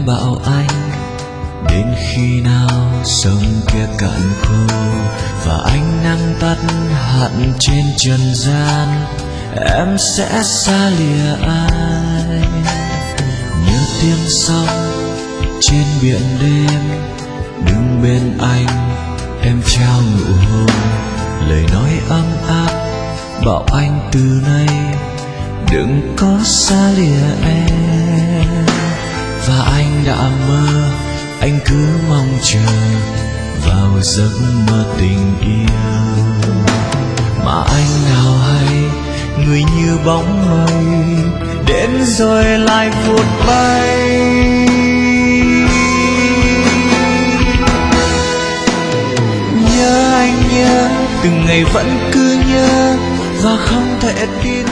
bảo anh đến khi nào sông kia cạn khô và ánh nắng tắt hẳn trên trần gian, em sẽ xa lìa anh. Nhớ tiếng sóng trên biển đêm, đứng bên anh em trao nụ hôn, lời nói ấm áp bảo anh từ nay đừng có xa lìa em. Và anh đã mơ, anh cứ mong chờ vào giấc mơ tình yêu, mà anh nào hay người như bóng mây đến rồi lại vụt bay. Nhớ anh nhớ, từng ngày vẫn cứ nhớ và không thể tin